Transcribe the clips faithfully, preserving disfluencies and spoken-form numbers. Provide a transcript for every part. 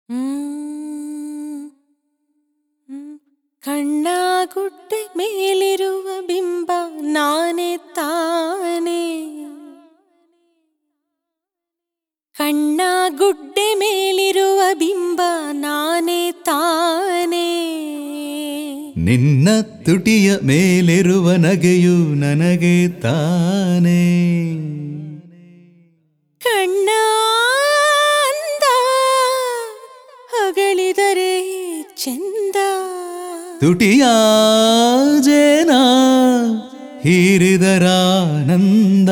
ಕಣ್ಣಾಗುಡ್ಡೆ ಮೇಲಿರುವ ಬಿಂಬ ನಾನೇ ತಾನೇ. ಕಣ್ಣಾಗುಡ್ಡೆ ಮೇಲಿರುವ ಬಿಂಬ ನಾನೇ ತಾನೇ. ನಿನ್ನ ತುಟಿಯ ಮೇಲಿರುವ ನಗೆಯು ನನಗೆ ತಾನೇ. ಕಣ್ಣ ಅಂದ ಹೊಗಳಿದರೆ ಚಂದ. ತುಟಿಯ ಜೇನ ಹೀರಿದರಾನಂದ.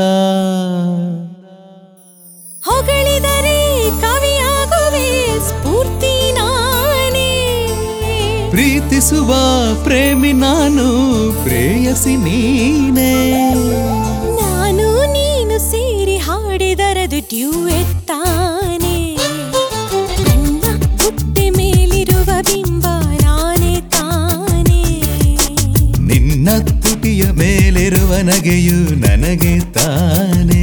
ಹೊಗಳಿದರೆ ಕವಿಯಾಗುವೆ ಸ್ಫೂರ್ತಿ ನಾನೇ. ಪ್ರೀತಿಸುವ ಪ್ರೇಮಿ ನಾನು, ಪ್ರೇಯಸಿ ನೀನೇ. ನಾನು ನೀನು ಸೇರಿ ಹಾಡಿದರದು ಡ್ಯೂಯೆಟ್ ತಾನೇ. ಕಣ್ಣ ಗುಡ್ಡೆ ಮೇಲಿರುವ ಬಿಂಬ ನಾನೇ ತಾನೇ. ನಿನ್ನ ತುಟಿಯ ಮೇಲಿರುವ ನಗೆಯು ನನಗೆ ತಾನೇ.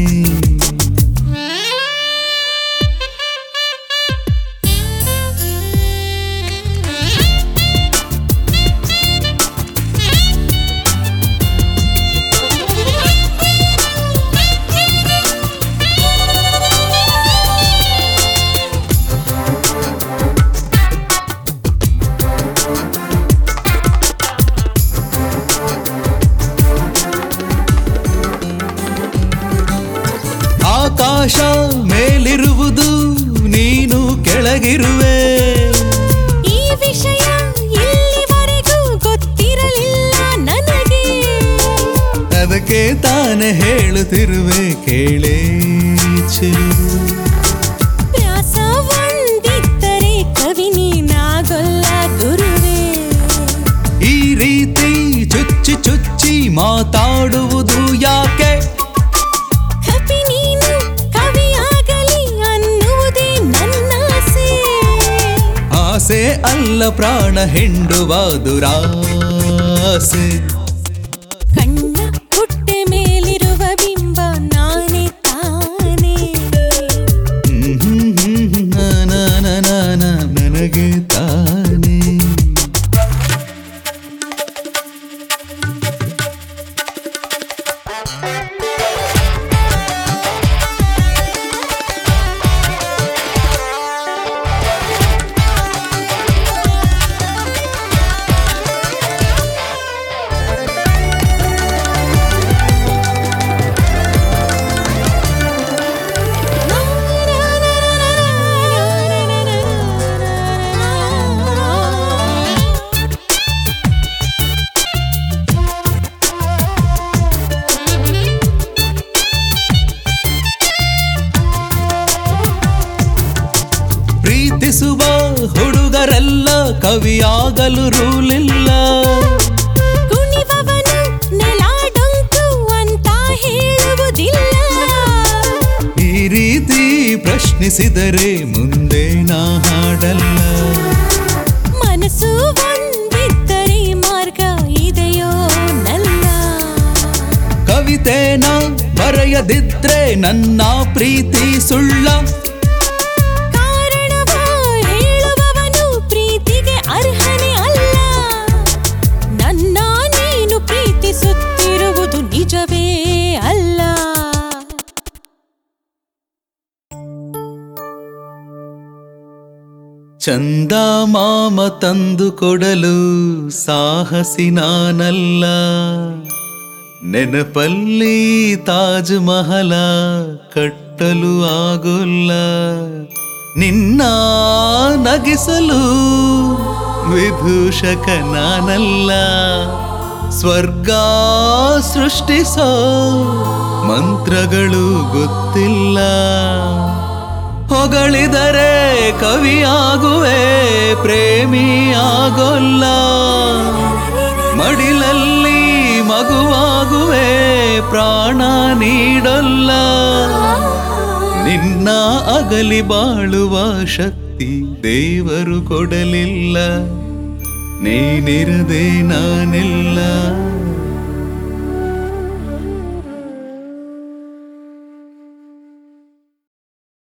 ಆಕಾಶ ಮೇಲಿರುವುದು, ನೀನು ಕೆಳಗಿರುವೆ. ಈ ವಿಷಯ ಇಲ್ಲಿವರೆಗೂ ಗೊತ್ತಿರಲಿಲ್ಲ ನನಗೆ. ಅದಕ್ಕೆ ತಾನೇ ಹೇಳುತ್ತಿರುವೆ ಕೇಳೇ ಚೆಲುವೆ. ವ್ಯಾಸ ಒಂದಿದ್ದರೆ ಕವಿ ನೀನಾಗೊಲ್ಲ ಗುರುವೇ. ಈ ರೀತಿ ಚುಚ್ಚಿ ಚುಚ್ಚಿ ಮಾತಾಡುವುದು ಯಾಕೆ? ಕವಿ ನೀನು ಕವಿಯಾಗಲಿ ಅನ್ನುವುದೇ ನನ್ನ ಆಸೆ. ಆಸೆ ಅಲ್ಲ ಪ್ರಾಣ ಹಿಂಡುವ ದುರಾಸೆ. ಕಣ್ಣ ಹುಟ್ಟೆ ಮೇಲಿರುವ ಬಿಂಬ ನಾನೇ ತಾನೇ. ನನಗೆ ತಾನೇ. ಪ್ರೀತಿಸುವ ಹುಡುಗರೆಲ್ಲ ಕವಿಯಾಗಲು ರೂಲಿಲ್ಲ. ಕುಣಿವವನು ನೆಲಾಡೊಂಕು ಅಂತ ಹೇಳುವುದಿಲ್ಲ. ಈ ರೀತಿ ಪ್ರಶ್ನಿಸಿದರೆ ಮುಂದೆ ನಾ ಹಾಡಲ್ಲ. ಮನಸ್ಸು ಒಂದಿದ್ದರೆ ಮಾರ್ಗ ಇದೆಯೋ ನಲ್ಲ. ಕವಿತೆನ ಬರೆಯದಿದ್ರೆ ನನ್ನ ಪ್ರೀತಿ ಸುಳ್ಳ. ಕಾರಣವ ಹೇಳುವವನು ಪ್ರೀತಿಗೆ ಅರ್ಹನೇ ಅಲ್ಲ. ನನ್ನ ನೀನು ಪ್ರೀತಿಸುತ್ತಿರುವುದು ನಿಜವೇ ಅಲ್ಲ. ಚಂದ ಮಾಮ ತಂದು ಕೊಡಲು ಸಾಹಸಿ ನಾನಲ್ಲ. ನೆನಪಲ್ಲಿ ತಾಜ್ ಮಹಲ ಕಟ್ಟಲು ಆಗೋಲ್ಲ. ನಿನ್ನ ನಗಿಸಲು ವಿಭೂಷಕ ನಾನಲ್ಲ. ಸ್ವರ್ಗ ಸೃಷ್ಟಿಸೋ ಮಂತ್ರಗಳು ಗೊತ್ತಿಲ್ಲ. ಹೊಗಳಿದರೆ ಕವಿಯಾಗುವೆ ಪ್ರೇಮಿ ಆಗೋಲ್ಲ. ಮಡಿಲಲ್ಲಿ ಮಗುವಾಗುವೆ ಪ್ರಾಣ ನೀಡಲ್ಲ. ನಿನ್ನ ಅಗಲಿ ಬಾಳುವ ಶಕ್ತಿ ದೇವರು ಕೊಡಲಿಲ್ಲ. ನೀನಿರದೆ ನಾನಿಲ್ಲ.